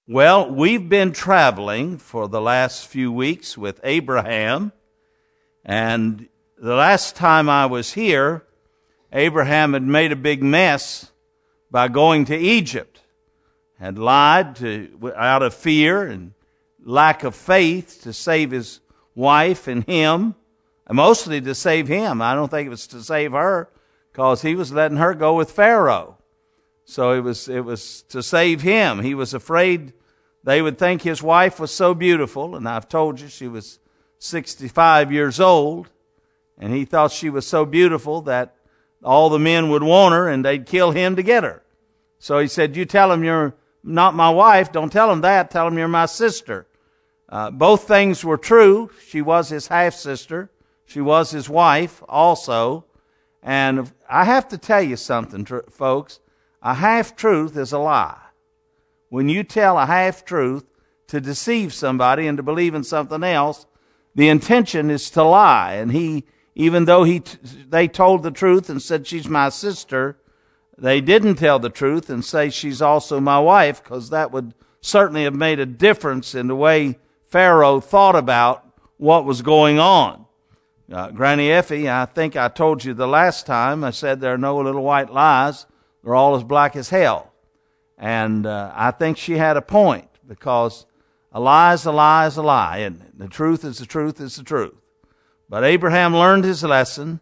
Well, we've been traveling for the last few weeks with Abraham, and the last time I was here, Abraham had made a big mess by going to Egypt, had lied out of fear and lack of faith to save his wife and him, and mostly to save him. I don't think it was to save her, because he was letting her go with Pharaoh. So it was to save him. He was afraid they would think his wife was so beautiful, and I've told you she was 65 years old, and he thought she was so beautiful that all the men would want her and they'd kill him to get her. So he said, "You tell him you're not my wife. Don't tell him that. Tell him you're my sister." Both things were true. She was his half-sister. She was his wife also. And I have to tell you something, folks. A half-truth is a lie. When you tell a half-truth to deceive somebody and to believe in something else, the intention is to lie. And even though they told the truth and said she's my sister, they didn't tell the truth and say she's also my wife, because that would certainly have made a difference in the way Pharaoh thought about what was going on. Granny Effie, I think I told you the last time, I said there are no little white lies. They're all as black as hell. And I think she had a point, because a lie is a lie is a lie, and the truth is the truth is the truth. But Abraham learned his lesson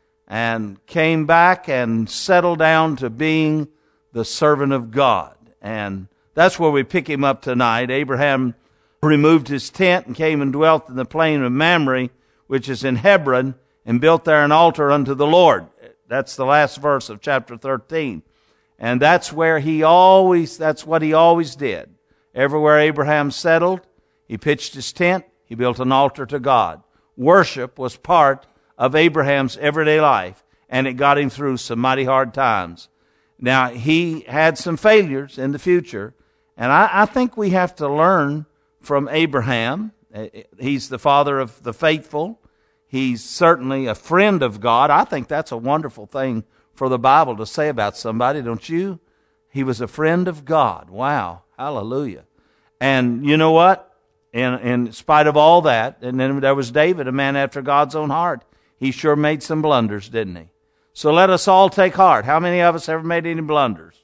and came back and settled down to being the servant of God. And that's where we pick him up tonight. Abraham removed his tent and came and dwelt in the plain of Mamre, which is in Hebron, and built there an altar unto the Lord. That's the last verse of chapter 13. And that's what he always did. Everywhere Abraham settled, he pitched his tent, he built an altar to God. Worship was part of Abraham's everyday life, and it got him through some mighty hard times. Now, he had some failures in the future, and I think we have to learn from Abraham. He's the father of the faithful. He's certainly a friend of God. I think that's a wonderful thing for the Bible to say about somebody, don't you? He was a friend of God. Wow. Hallelujah. And you know what? In spite of all that, and then there was David, a man after God's own heart. He sure made some blunders, didn't he? So let us all take heart. How many of us ever made any blunders?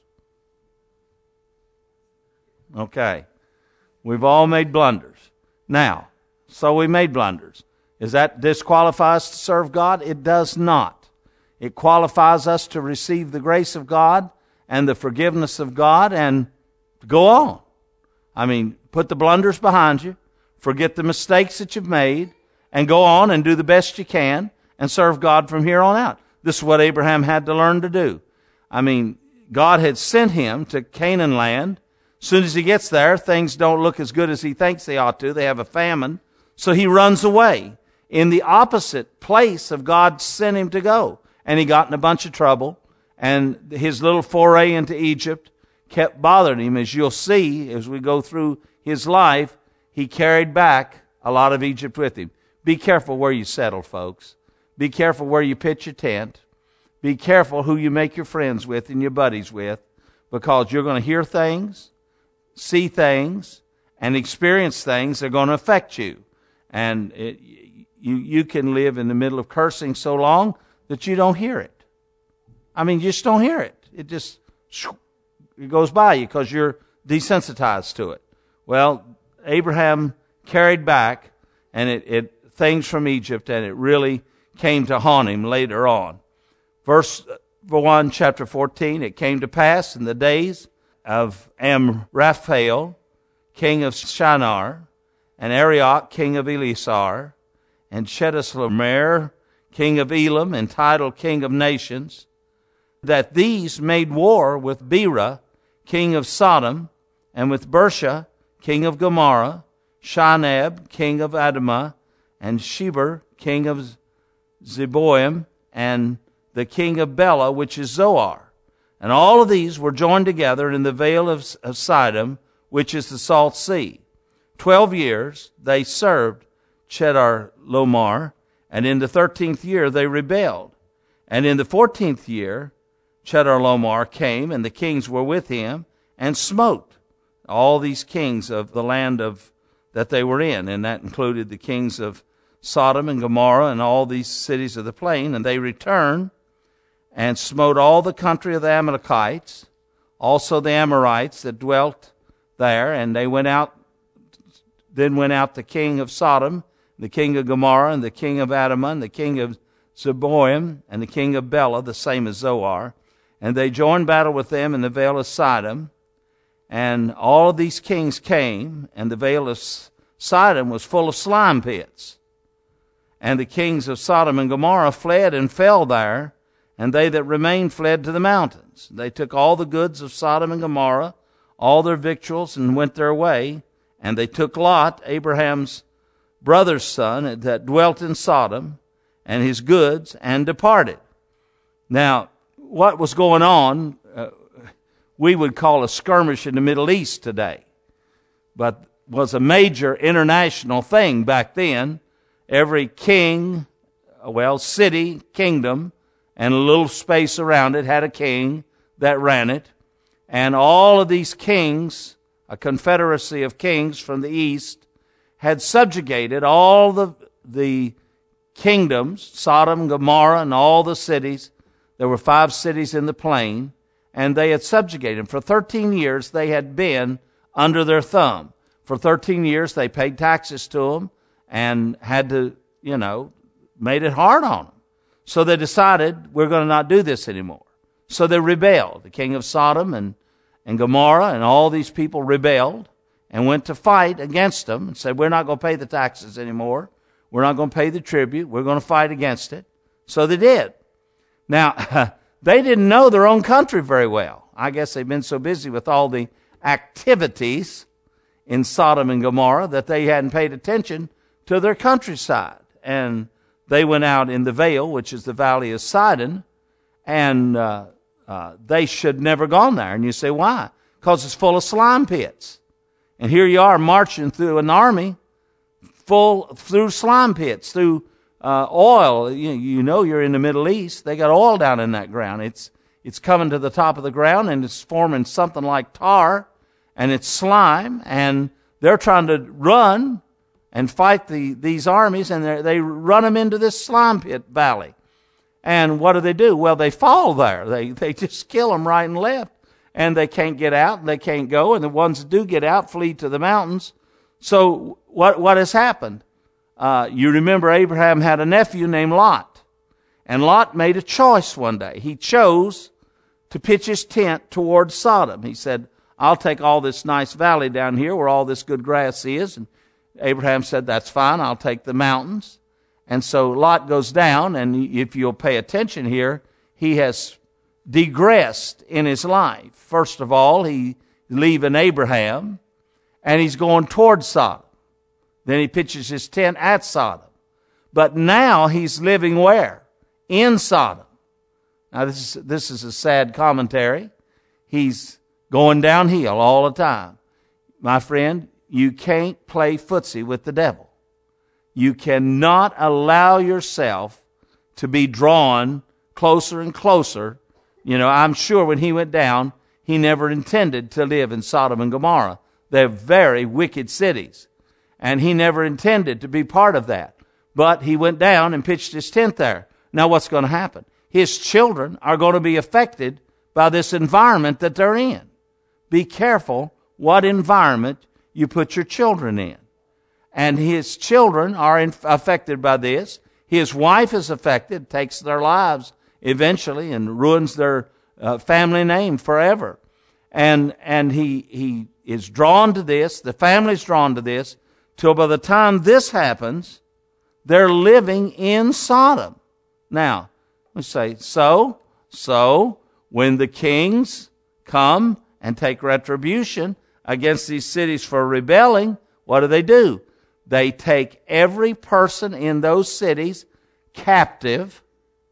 Okay. We've all made blunders. Now, so we made blunders. Does that disqualify us to serve God? It does not. It qualifies us to receive the grace of God and the forgiveness of God and go on. I mean, put the blunders behind you, forget the mistakes that you've made, and go on and do the best you can and serve God from here on out. This is what Abraham had to learn to do. I mean, God had sent him to Canaan land. As soon as he gets there, things don't look as good as he thinks they ought to. They have a famine. So he runs away in the opposite place of God sent him to go. And he got in a bunch of trouble. And his little foray into Egypt kept bothering him. As you'll see, as we go through his life, he carried back a lot of Egypt with him. Be careful where you settle, folks. Be careful where you pitch your tent. Be careful who you make your friends with and your buddies with, because you're going to hear things, see things, and experience things that are going to affect you. And you can live in the middle of cursing so long that you don't hear it. I mean, you just don't hear it. It goes by you because you're desensitized to it. Well, Abraham carried back things from Egypt, and it really came to haunt him later on. Verse 1, chapter 14, it came to pass in the days of Amraphel, king of Shinar, and Arioch, king of Elasar, and Chedorlaomer, king of Elam, entitled king of nations, that these made war with Bera, king of Sodom, and with Bersha, king of Gomorrah, Shinab, king of Admah, and Sheber, king of Zeboim, and the king of Bela, which is Zoar. And all of these were joined together in the vale of Sidon, which is the salt sea. 12 years they served Chedorlaomer, and in the 13th year they rebelled. And in the 14th year Chedorlaomer came, and the kings were with him, and smote all these kings of the land that they were in, and that included the kings of Sodom and Gomorrah and all these cities of the plain. And they returned and smote all the country of the Amalekites, also the Amorites that dwelt there. And they went out the king of Sodom, the king of Gomorrah, and the king of Admah, and the king of Zeboim, and the king of Bela, the same as Zoar. And they joined battle with them in the vale of Sidon. And all of these kings came, and the vale of Sidon was full of slime pits. And the kings of Sodom and Gomorrah fled and fell there, and they that remained fled to the mountains. They took all the goods of Sodom and Gomorrah, all their victuals, and went their way. And they took Lot, Abraham's brother's son, that dwelt in Sodom, and his goods, and departed. Now, what was going on, we would call a skirmish in the Middle East today, but was a major international thing back then. Every king, city, kingdom, and a little space around it had a king that ran it. And all of these kings, a confederacy of kings from the east, had subjugated all the kingdoms, Sodom, Gomorrah, and all the cities. There were 5 cities in the plain, and they had subjugated them. For 13 years, they had been under their thumb. For 13 years, they paid taxes to them and had to, made it hard on them. So they decided, we're going to not do this anymore. So they rebelled. The king of Sodom and Gomorrah and all these people rebelled and went to fight against them and said, we're not going to pay the taxes anymore. We're not going to pay the tribute. We're going to fight against it. So they did. Now, they didn't know their own country very well. I guess they've been so busy with all the activities in Sodom and Gomorrah that they hadn't paid attention to their countryside. And they went out in the vale, which is the valley of Sidon, and they should never gone there. And you say, why? Because it's full of slime pits. And here you are marching through an army through slime pits, through oil. You're in the Middle East. They got oil down in that ground. It's coming to the top of the ground, and it's forming something like tar, and it's slime, and they're trying to run and fight these armies, and they run them into this slime pit valley. And what do? Well, they fall there. They just kill them right and left, and they can't get out, and they can't go, and the ones that do get out flee to the mountains. So what has happened? You remember Abraham had a nephew named Lot, and Lot made a choice one day. He chose to pitch his tent towards Sodom. He said, I'll take all this nice valley down here where all this good grass is. And Abraham said, that's fine, I'll take the mountains. And so Lot goes down, and if you'll pay attention here, he has digressed in his life. First of all, he's leaving Abraham, and he's going towards Sodom. Then he pitches his tent at Sodom. But now he's living where? In Sodom. Now this is a sad commentary. He's going downhill all the time. My friend, you can't play footsie with the devil. You cannot allow yourself to be drawn closer and closer. I'm sure when he went down, he never intended to live in Sodom and Gomorrah. They're very wicked cities. And he never intended to be part of that. But he went down and pitched his tent there. Now what's going to happen? His children are going to be affected by this environment that they're in. Be careful what environment you put your children in. And his children are affected by this. His wife is affected, takes their lives eventually, and ruins their family name forever. And he is drawn to this. The family's drawn to this. Till by the time this happens, they're living in Sodom. Now, we say, so when the kings come and take retribution against these cities for rebelling, what do? They take every person in those cities captive.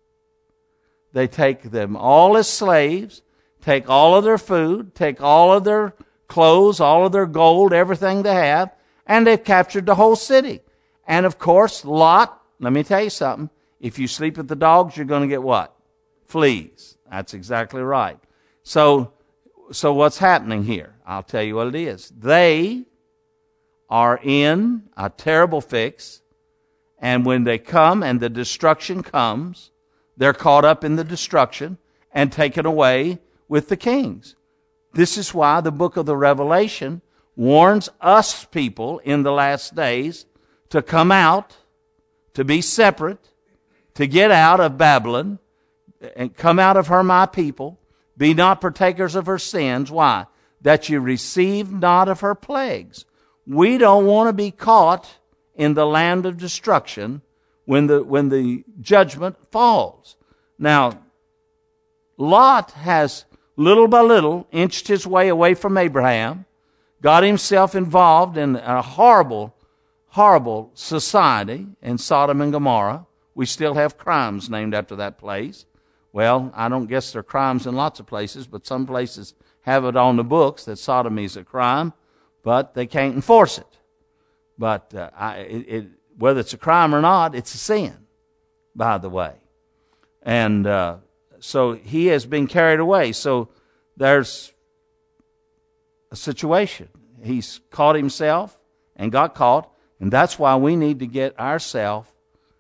They take them all as slaves, take all of their food, take all of their clothes, all of their gold, everything they have, and they've captured the whole city. And of course, Lot, let me tell you something, if you sleep with the dogs, you're going to get what? Fleas. That's exactly right. So So what's happening here? I'll tell you what it is. They are in a terrible fix, and when they come and the destruction comes, they're caught up in the destruction and taken away with the kings. This is why the book of the Revelation warns us people in the last days to come out, to be separate, to get out of Babylon, and come out of her, my people. Be not partakers of her sins. Why? That you receive not of her plagues. We don't want to be caught in the land of destruction when the judgment falls. Now, Lot has little by little inched his way away from Abraham, got himself involved in a horrible, horrible society in Sodom and Gomorrah. We still have crimes named after that place. Well, I don't guess there are crimes in lots of places, but some places have it on the books that sodomy is a crime, but they can't enforce it. But whether it's a crime or not, it's a sin, by the way. And so he has been carried away. So there's a situation. He's caught himself and got caught, and that's why we need to get ourselves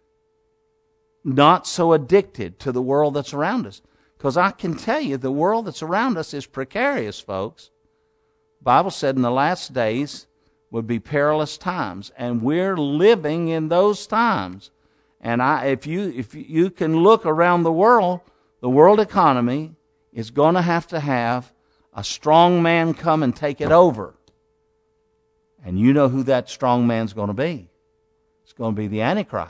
not so addicted to the world that's around us. Because I can tell you, the world that's around us is precarious, folks. The Bible said in the last days would be perilous times, and we're living in those times. And if you can look around the world economy is going to have a strong man come and take it over. And you know who that strong man's going to be. It's going to be the Antichrist.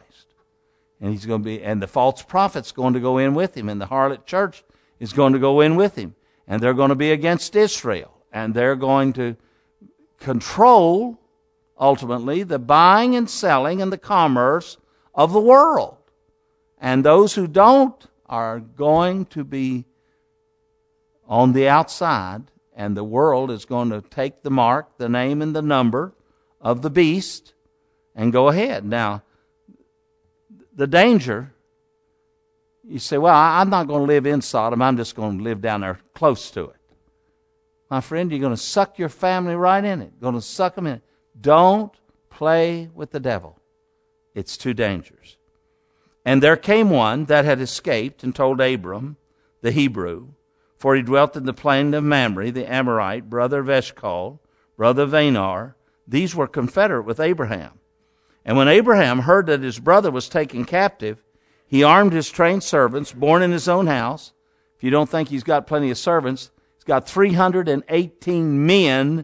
And the false prophet's going to go in with him, and the harlot church is going to go in with him. And they're going to be against Israel. And they're going to control, ultimately, the buying and selling and the commerce of the world. And those who don't are going to be on the outside, and the world is going to take the mark, the name, and the number of the beast and go ahead. Now, the danger, you say, well, I'm not going to live in Sodom. I'm just going to live down there close to it. My friend, you're going to suck your family right in it. Going to suck them in it. Don't play with the devil. It's too dangerous. And there came one that had escaped and told Abram, the Hebrew, for he dwelt in the plain of Mamre, the Amorite, brother of Eshcol, brother of Aner. These were confederate with Abraham. And when Abraham heard that his brother was taken captive, he armed his trained servants, born in his own house. If you don't think he's got plenty of servants, he's got 318 men,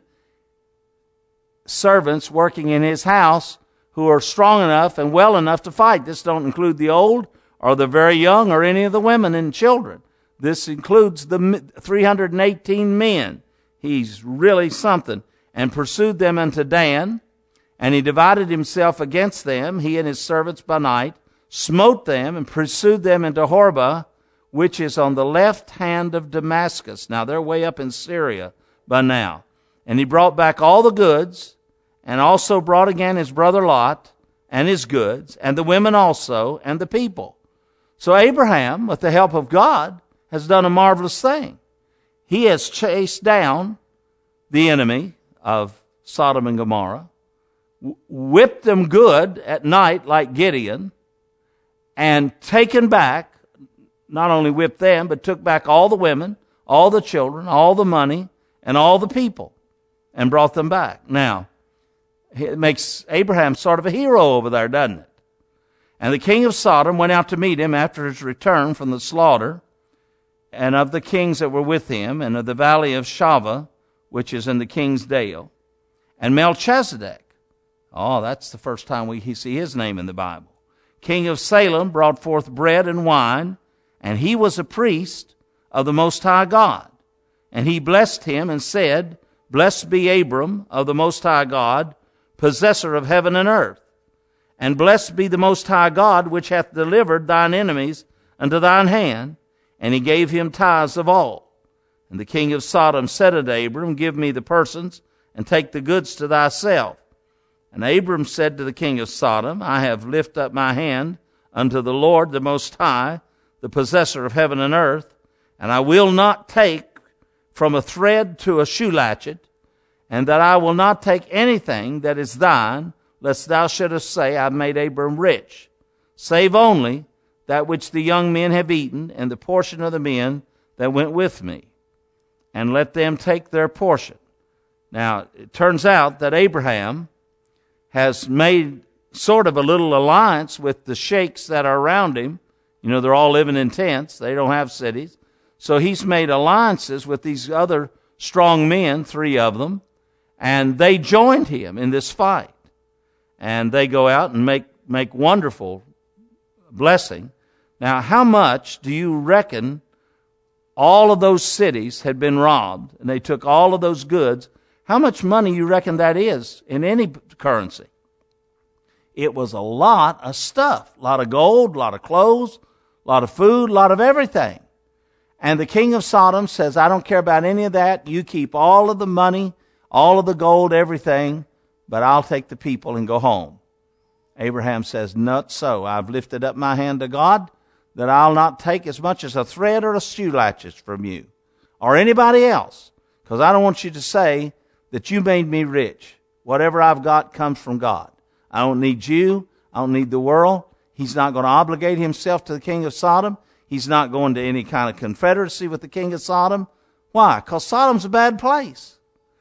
servants working in his house who are strong enough and well enough to fight. This don't include the old or the very young or any of the women and children. This includes the 318 men. He's really something. And pursued them unto Dan, and he divided himself against them, he and his servants by night, smote them, and pursued them into Horba, which is on the left hand of Damascus. Now, they're way up in Syria by now. And he brought back all the goods, and also brought again his brother Lot, and his goods, and the women also, and the people. So Abraham, with the help of God, has done a marvelous thing. He has chased down the enemy of Sodom and Gomorrah, whipped them good at night like Gideon, and taken back, not only whipped them, but took back all the women, all the children, all the money, and all the people, and brought them back. Now, it makes Abraham sort of a hero over there, doesn't it? And the king of Sodom went out to meet him after his return from the slaughter, and of the kings that were with him, and of the valley of Shaveh, which is in the king's dale, and Melchizedek. Oh, that's the first time we see his name in the Bible. King of Salem brought forth bread and wine, and he was a priest of the Most High God. And he blessed him and said, Blessed be Abram of the Most High God, possessor of heaven and earth. And blessed be the Most High God, which hath delivered thine enemies unto thine hand. And he gave him tithes of all. And the king of Sodom said unto Abram, Give me the persons, and take the goods to thyself. And Abram said to the king of Sodom, I have lifted up my hand unto the Lord, the Most High, the possessor of heaven and earth, and I will not take from a thread to a shoe latchet, and that I will not take anything that is thine, lest thou shouldest say, I have made Abram rich, save only that which the young men have eaten, and the portion of the men that went with me, and let them take their portion. Now, it turns out that Abraham has made sort of a little alliance with the sheikhs that are around him. You know, they're all living in tents. They don't have cities. So he's made alliances with these other strong men, 3 of them, and they joined him in this fight. And they go out and make wonderful blessing. Now, how much do you reckon all of those cities had been robbed, and they took all of those goods? How much money you reckon that is in any currency? It was a lot of stuff, a lot of gold, a lot of clothes, a lot of food, a lot of everything. And the king of Sodom says, I don't care about any of that. You keep all of the money, all of the gold, everything, but I'll take the people and go home. Abraham says, not so. I've lifted up my hand to God that I'll not take as much as a thread or a shoe latchet from you or anybody else, because I don't want you to say that you made me rich. Whatever I've got comes from God. I don't need you. I don't need the world. He's not going to obligate himself to the king of Sodom. He's not going to any kind of confederacy with the king of Sodom. Why? Because Sodom's a bad place.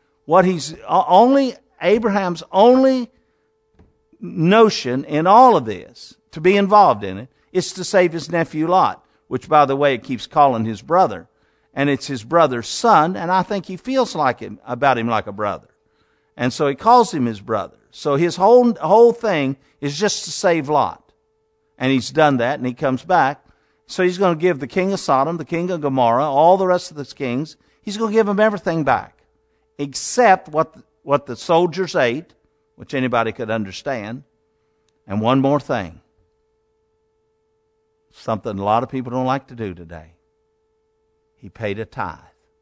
Abraham's only notion in all of this, to be involved in it, is to save his nephew Lot, which, by the way, it keeps calling his brother. And it's his brother's son, and I think he feels about him like a brother. And so he calls him his brother. So his whole thing is just to save Lot. And he's done that, and he comes back. So he's going to give the king of Sodom, the king of Gomorrah, all the rest of the kings, he's going to give them everything back, except what the soldiers ate, which anybody could understand. And one more thing, something a lot of people don't like to do today. He paid a tithe.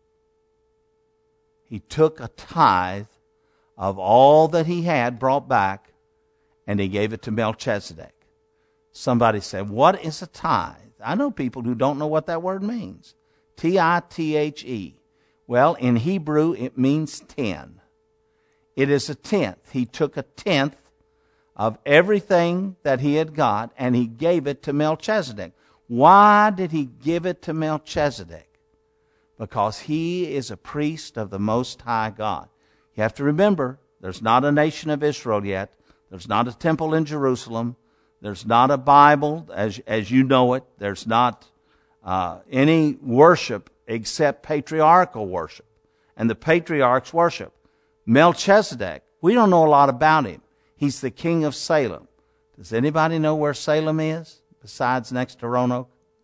He took a tithe of all that he had brought back, and he gave it to Melchizedek. Somebody said, what is a tithe? I know people who don't know what that word means. T-I-T-H-E. Well, in Hebrew, it means 10. It is a tenth. He took a tenth of everything that he had got, and he gave it to Melchizedek. Why did he give it to Melchizedek? Because he is a priest of the Most High God. You have to remember, there's not a nation of Israel yet. There's not a temple in Jerusalem. There's not a Bible as you know it. There's not any worship except patriarchal worship. And the patriarchs worship. Melchizedek, we don't know a lot about him. He's the king of Salem. Does anybody know where Salem is besides next to Roanoke?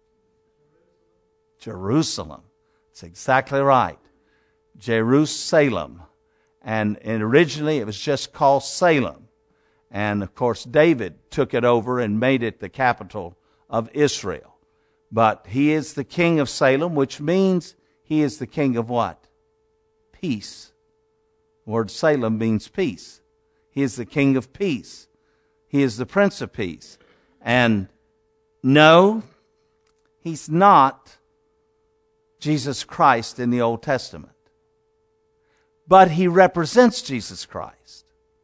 Jerusalem. That's exactly right. Jerusalem. And originally it was just called Salem. And, of course, David took it over and made it the capital of Israel. But he is the king of Salem, which means he is the king of what? Peace. The word Salem means peace. He is the king of peace. He is the Prince of Peace. And no, he's not Jesus Christ in the Old Testament. But he represents Jesus Christ.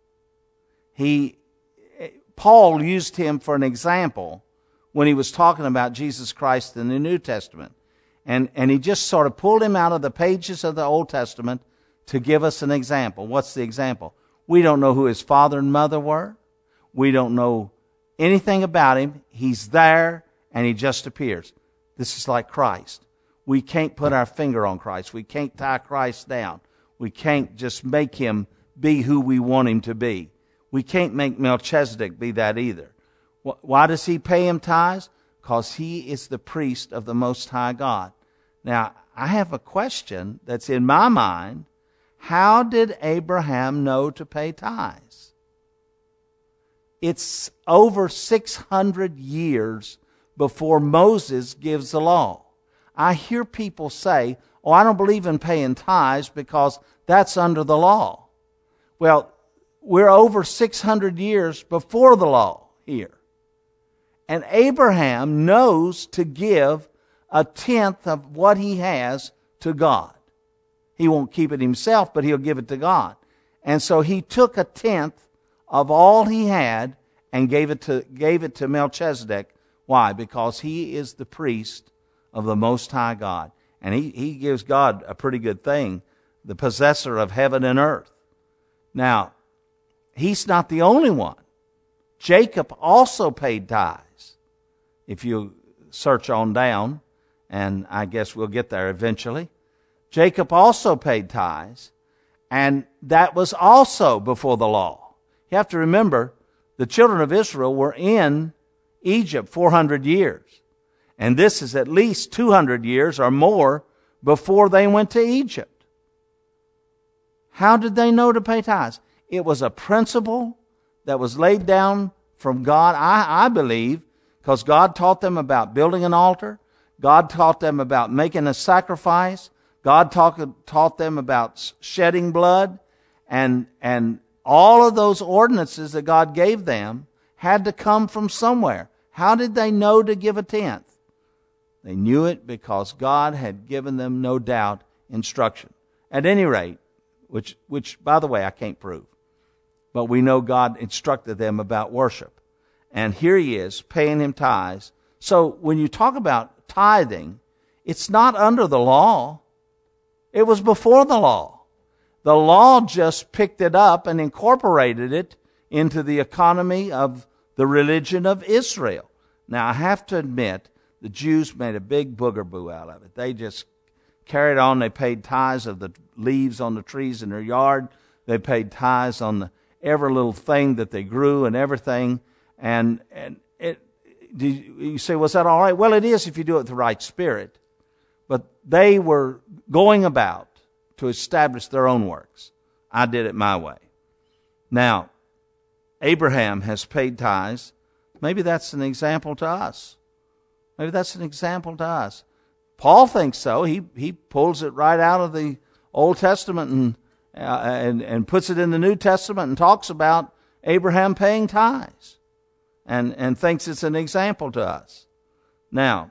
Paul used him for an example when he was talking about Jesus Christ in the New Testament. And he just sort of pulled him out of the pages of the Old Testament to give us an example. What's the example? We don't know who his father and mother were. We don't know anything about him. He's there and he just appears. This is like Christ. We can't put our finger on Christ. We can't tie Christ down. We can't just make him be who we want him to be. We can't make Melchizedek be that either. Why does he pay him tithes? Because he is the priest of the Most High God. Now, I have a question that's in my mind. How did Abraham know to pay tithes? It's over 600 years before Moses gives the law. I hear people say, oh, I don't believe in paying tithes because that's under the law. Well, we're over 600 years before the law here. And Abraham knows to give a tenth of what he has to God. he won't keep it himself, but he'll give it to God. And so he took a tenth of all he had and gave it to Melchizedek. Why? Because he is the priest of the Most High God. And he gives God a pretty good thing, the possessor of heaven and earth. Now, he's not the only one. Jacob also paid tithes. If you search on down, and I guess we'll get there eventually, Jacob also paid tithes, and that was also before the law. You have to remember, the children of Israel were in Egypt 400 years. And this is at least 200 years or more before they went to Egypt. How did they know to pay tithes? It was a principle that was laid down from God, I believe, because God taught them about building an altar. God taught them about making a sacrifice. God taught them about shedding blood. And all of those ordinances that God gave them had to come from somewhere. How did they know to give a tenth? They knew it because God had given them, no doubt, instruction. At any rate, which by the way, I can't prove. But we know God instructed them about worship. And here he is, paying him tithes. So when you talk about tithing, it's not under the law. It was before the law. The law just picked it up and incorporated it into the economy of the religion of Israel. Now, I have to admit, the Jews made a big booger-boo out of it. They just carried on. They paid tithes of the leaves on the trees in their yard. They paid tithes on every little thing that they grew and everything. And you say, was that all right? Well, it is if you do it with the right spirit. But they were going about to establish their own works. I did it my way. Now, Abraham has paid tithes. Maybe that's an example to us. Maybe that's an example to us. Paul thinks so. He pulls it right out of the Old Testament and puts it in the New Testament and talks about Abraham paying tithes and thinks it's an example to us. Now,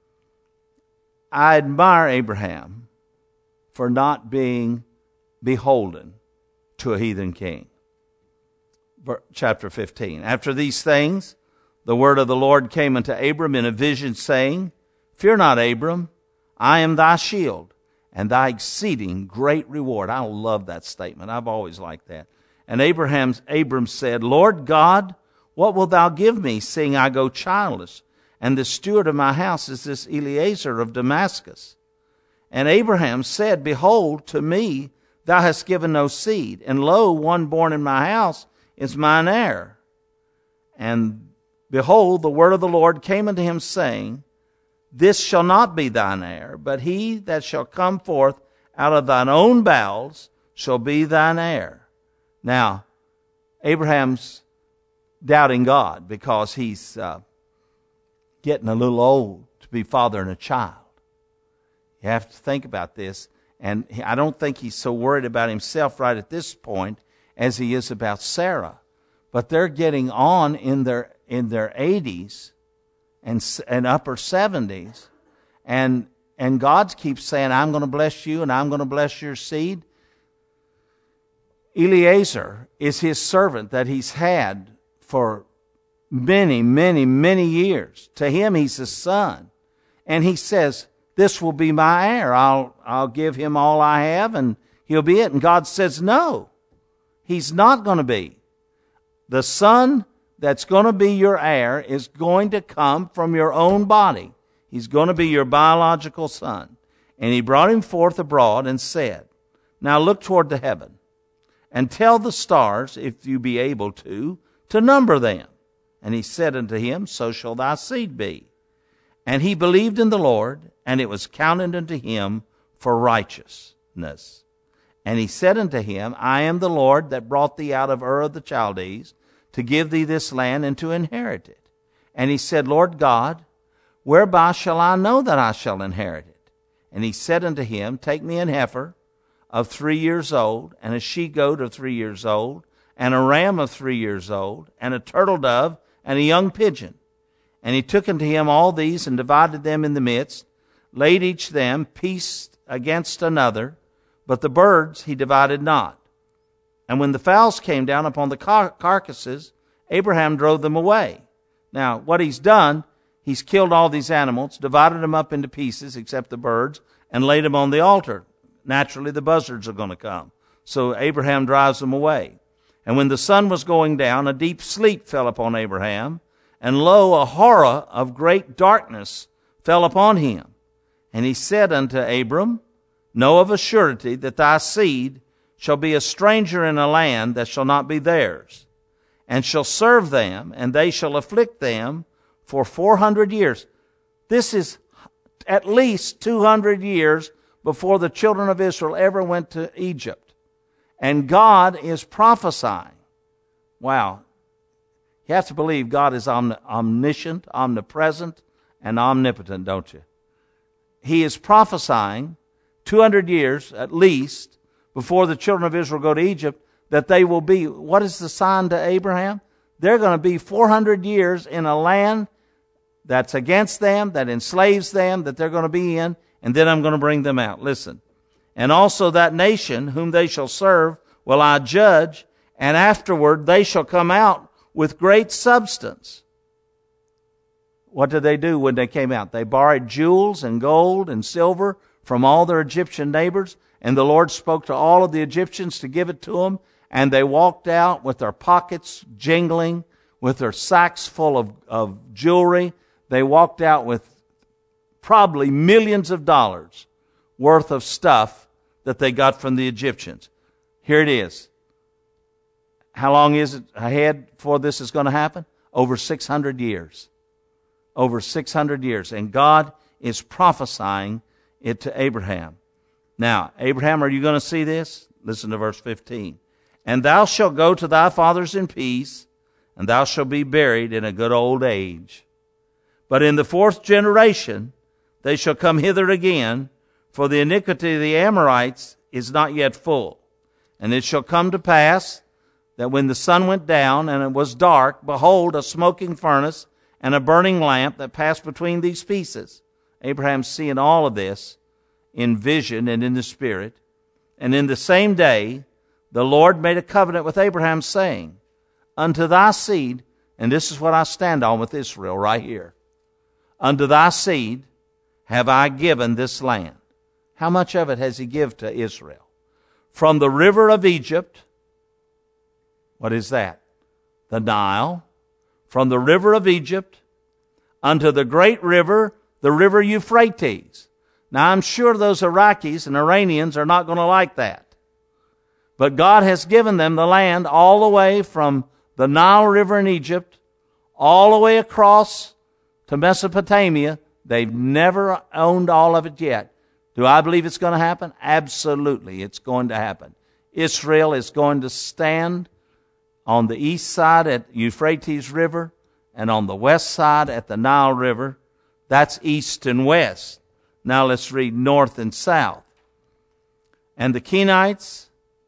I admire Abraham for not being beholden to a heathen king. Chapter 15. After these things, the word of the Lord came unto Abram in a vision, saying, Fear not, Abram, I am thy shield, and thy exceeding great reward. I love that statement. I've always liked that. And Abram said, Lord God, what wilt thou give me, seeing I go childless? And the steward of my house is this Eliezer of Damascus. And Abraham said, Behold, to me thou hast given no seed, and lo, one born in my house is mine heir. And behold, the word of the Lord came unto him, saying, This shall not be thine heir, but he that shall come forth out of thine own bowels shall be thine heir. Now, Abraham's doubting God because he's getting a little old to be fathering a child. You have to think about this. And I don't think he's so worried about himself right at this point as he is about Sarah. But they're getting on in their 80s and upper 70s. And God keeps saying, I'm going to bless you and I'm going to bless your seed. Eliezer is his servant that he's had for many, many, many years. To him, he's a son. And he says, this will be my heir. I'll give him all I have and he'll be it. And God says, no, he's not going to be. The son that's going to be your heir is going to come from your own body. He's going to be your biological son. And he brought him forth abroad and said, Now look toward the heaven and tell the stars, if you be able to number them. And he said unto him, So shall thy seed be. And he believed in the Lord, and it was counted unto him for righteousness. And he said unto him, I am the Lord that brought thee out of Ur of the Chaldees, to give thee this land and to inherit it. And he said, Lord God, whereby shall I know that I shall inherit it? And he said unto him, Take me an heifer of 3 years old, and a she-goat of 3 years old, and a ram of 3 years old, and a turtle dove, and a young pigeon. And he took unto him all these, and divided them in the midst, laid each them piece against another. but the birds he divided not. And when the fowls came down upon the carcasses, Abraham drove them away. Now, what he's done, he's killed all these animals, divided them up into pieces, except the birds, and laid them on the altar. Naturally, the buzzards are going to come. So Abraham drives them away. And when the sun was going down, a deep sleep fell upon Abraham, and lo, a horror of great darkness fell upon him. And he said unto Abram, Know of a surety that thy seed shall be a stranger in a land that shall not be theirs, and shall serve them, and they shall afflict them for 400 years. This is at least 200 years before the children of Israel ever went to Egypt. And God is prophesying. Wow. You have to believe God is omniscient, omnipresent, and omnipotent, don't you? He is prophesying 200 years at least before the children of Israel go to Egypt that they will be, what is the sign to Abraham? They're going to be 400 years in a land that's against them, that enslaves them, that they're going to be in, and then I'm going to bring them out. Listen. And also that nation whom they shall serve will I judge, and afterward they shall come out with great substance. What did they do when they came out? They borrowed jewels and gold and silver from all their Egyptian neighbors, and the Lord spoke to all of the Egyptians to give it to them, and they walked out with their pockets jingling, with their sacks full of jewelry. They walked out with probably millions of dollars worth of stuff that they got from the Egyptians. Here it is. How long is it ahead before this is going to happen? Over 600 years. Over 600 years. And God is prophesying it to Abraham. Now, Abraham, are you going to see this? Listen to verse 15. And thou shalt go to thy fathers in peace, and thou shalt be buried in a good old age. But in the fourth generation they shall come hither again, for the iniquity of the Amorites is not yet full. And it shall come to pass that when the sun went down and it was dark, behold, a smoking furnace and a burning lamp that passed between these pieces. Abraham's seeing all of this in vision and in the spirit. And in the same day, the Lord made a covenant with Abraham, saying, Unto thy seed, and this is what I stand on with Israel right here, unto thy seed have I given this land. How much of it has he given to Israel? From the river of Egypt, what is that? The Nile. From the river of Egypt unto the great river, the river Euphrates. Now I'm sure those Iraqis and Iranians are not going to like that. But God has given them the land all the way from the Nile River in Egypt, all the way across to Mesopotamia. They've never owned all of it yet. Do I believe it's going to happen? Absolutely, it's going to happen. Israel is going to stand on the east side at Euphrates River and on the west side at the Nile River. That's east and west. Now let's read north and south. And the Kenites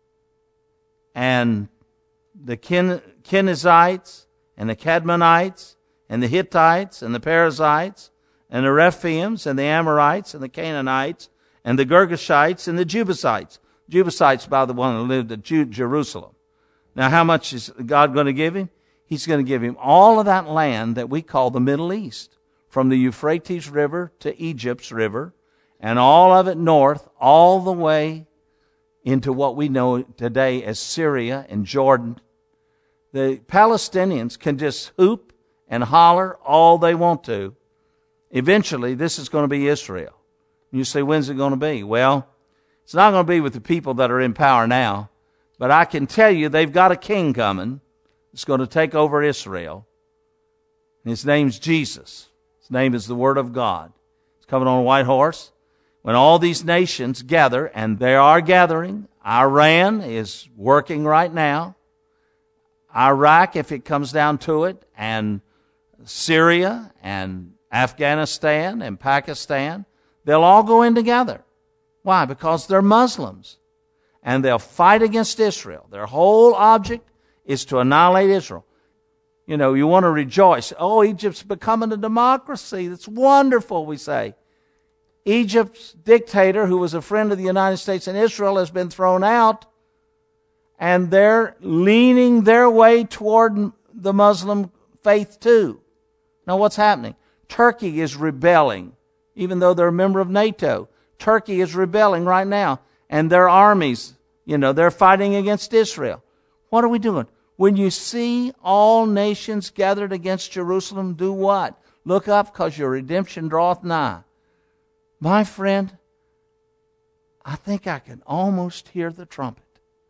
and the Kenizzites and the Cadmonites and the Hittites and the Perizzites and the Rephaims and the Amorites and the Canaanites and the Girgashites and the Jebusites. Jebusites, by the one who lived at Jerusalem. Now, how much is God going to give him? He's going to give him all of that land that we call the Middle East, from the Euphrates River to Egypt's river, and all of it north, all the way into what we know today as Syria and Jordan. The Palestinians can just hoop and holler all they want to. Eventually, this is going to be Israel. You say, when's it going to be? Well, it's not going to be with the people that are in power now, but I can tell you they've got a king coming that's going to take over Israel. And his name's Jesus. His name is the Word of God. He's coming on a white horse. When all these nations gather, and they are gathering, Iran is working right now. Iraq, if it comes down to it, and Syria, and Afghanistan, and Pakistan, they'll all go in together. Why? Because they're Muslims. And they'll fight against Israel. Their whole object is to annihilate Israel. You know, you want to rejoice. Oh, Egypt's becoming a democracy. That's wonderful, we say. Egypt's dictator, who was a friend of the United States and Israel, has been thrown out, and they're leaning their way toward the Muslim faith too. Now what's happening? Turkey is rebelling, even though they're a member of NATO. Turkey is rebelling right now, and their armies, they're fighting against Israel. What are we doing? When you see all nations gathered against Jerusalem, do what? Look up, because your redemption draweth nigh. My friend, I think I can almost hear the trumpet.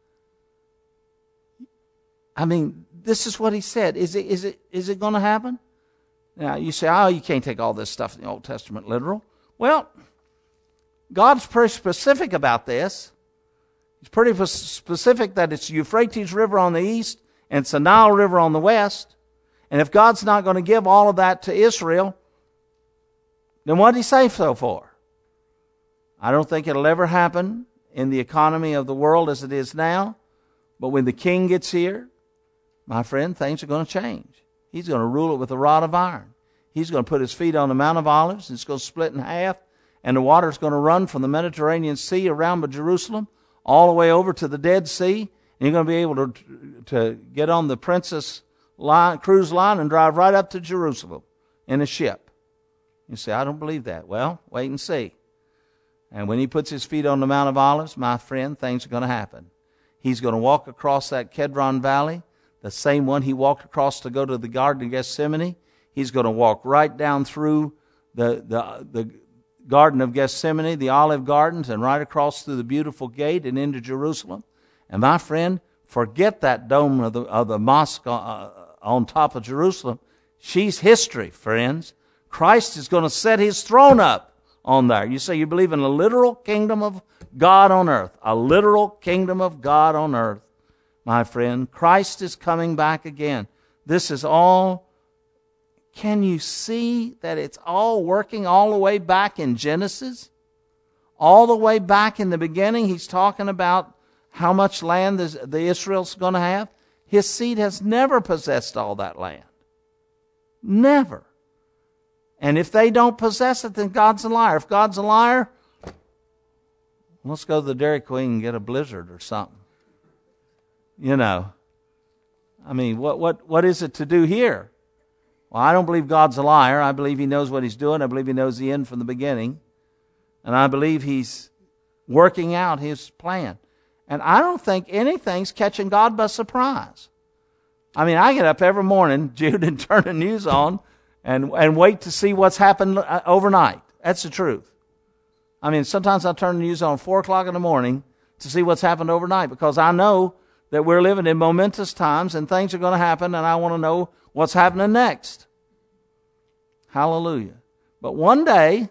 I mean, this is what he said. Is it going to happen? Now, you say, you can't take all this stuff in the Old Testament literal. Well, God's pretty specific about this. He's pretty specific that it's the Euphrates River on the east and it's the Nile River on the west. And if God's not going to give all of that to Israel, then what did he say so for? I don't think it'll ever happen in the economy of the world as it is now. But when the king gets here, my friend, things are going to change. He's going to rule it with a rod of iron. He's going to put his feet on the Mount of Olives, and it's going to split in half, and the water's going to run from the Mediterranean Sea around Jerusalem all the way over to the Dead Sea, and you're going to be able to get on the Princess cruise line and drive right up to Jerusalem in a ship. You say, I don't believe that. Well, wait and see. And when he puts his feet on the Mount of Olives, my friend, things are going to happen. He's going to walk across that Kedron Valley, the same one he walked across to go to the Garden of Gethsemane. He's going to walk right down through the Garden of Gethsemane, the Olive Gardens, and right across through the beautiful gate and into Jerusalem. And my friend, forget that dome of the mosque on top of Jerusalem. She's history, friends. Christ is going to set his throne up on there. You say you believe in a literal kingdom of God on earth. A literal kingdom of God on earth. My friend, Christ is coming back again. This is all, can you see that it's all working all the way back in Genesis? All the way back in the beginning, he's talking about how much land the Israel's going to have. His seed has never possessed all that land. Never. And if they don't possess it, then God's a liar. If God's a liar, let's go to the Dairy Queen and get a Blizzard or something. I mean, what is it to do here? Well, I don't believe God's a liar. I believe he knows what he's doing. I believe he knows the end from the beginning. And I believe he's working out his plan. And I don't think anything's catching God by surprise. I mean, I get up every morning, Jude, and turn the news on and wait to see what's happened overnight. That's the truth. I mean, sometimes I turn the news on 4 o'clock in the morning to see what's happened overnight because I know that we're living in momentous times and things are going to happen and I want to know what's happening next. Hallelujah. But one day,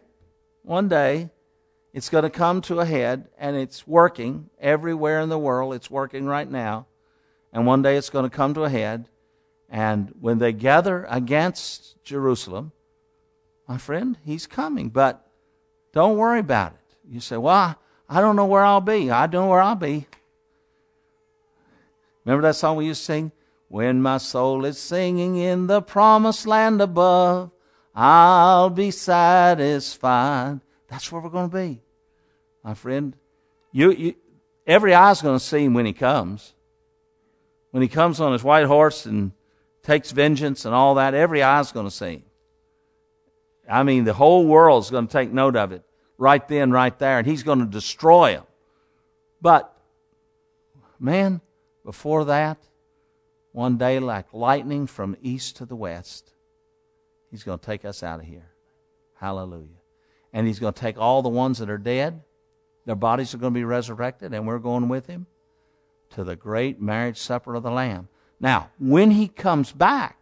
it's going to come to a head, and it's working everywhere in the world. It's working right now. And one day it's going to come to a head, and when they gather against Jerusalem, my friend, he's coming. But don't worry about it. You say, well, I don't know where I'll be. I know where I'll be. Remember that song we used to sing? When my soul is singing in the promised land above, I'll be satisfied. That's where we're going to be. My friend, every eye's going to see him when he comes. When he comes on his white horse and takes vengeance and all that, every eye's going to see him. I mean, the whole world's going to take note of it right then, right there, and he's going to destroy them. But, man, before that, one day like lightning from east to the west, he's going to take us out of here. Hallelujah. And he's going to take all the ones that are dead. Their bodies are going to be resurrected, and we're going with him to the great marriage supper of the Lamb. Now, when he comes back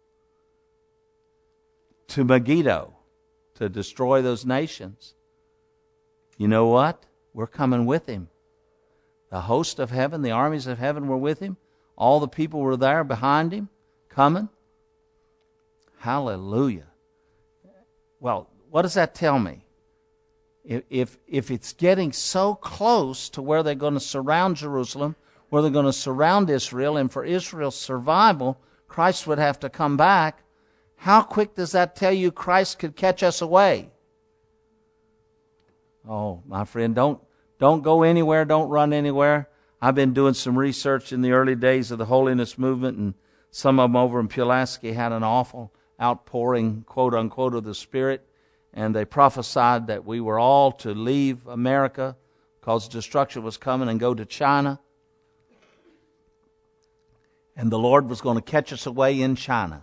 to Megiddo to destroy those nations, you know what? We're coming with him. The host of heaven, the armies of heaven were with him. All the people were there behind him, coming. Hallelujah. Well, what does that tell me? If it's getting so close to where they're going to surround Jerusalem, where they're going to surround Israel, and for Israel's survival, Christ would have to come back, how quick does that tell you Christ could catch us away? Oh, my friend, don't go anywhere. Don't run anywhere. I've been doing some research in the early days of the holiness movement, and some of them over in Pulaski had an awful outpouring, quote unquote, of the Spirit, and they prophesied that we were all to leave America because destruction was coming and go to China. And the Lord was going to catch us away in China.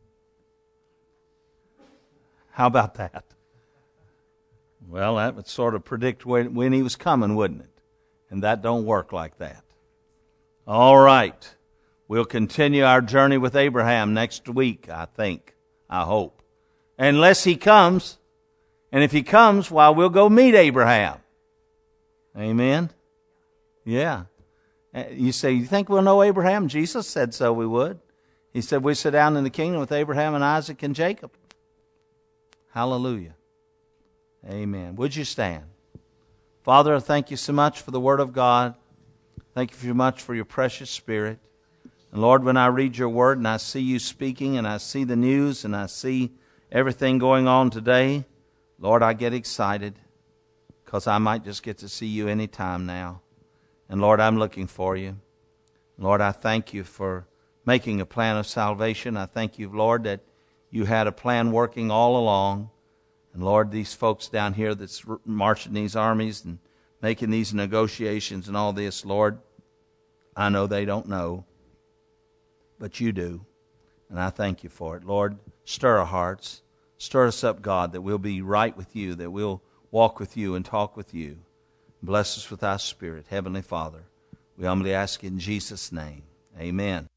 How about that? Well, that would sort of predict when he was coming, wouldn't it? And that don't work like that. All right. We'll continue our journey with Abraham next week, I think. I hope. Unless he comes. And if he comes, well, we'll go meet Abraham. Amen? Yeah. You say, you think we'll know Abraham? Jesus said so we would. He said we sit down in the kingdom with Abraham and Isaac and Jacob. Hallelujah. Amen. Would you stand? Father, I thank you so much for the Word of God. Thank you so much for your precious Spirit. And Lord, when I read your Word and I see you speaking and I see the news and I see everything going on today, Lord, I get excited because I might just get to see you any time now. And Lord, I'm looking for you. Lord, I thank you for making a plan of salvation. I thank you, Lord, that you had a plan working all along. And Lord, these folks down here that's marching these armies and making these negotiations and all this, Lord, I know they don't know, but you do. And I thank you for it. Lord, stir our hearts. Stir us up, God, that we'll be right with you, that we'll walk with you and talk with you. Bless us with thy Spirit. Heavenly Father, we humbly ask in Jesus' name. Amen.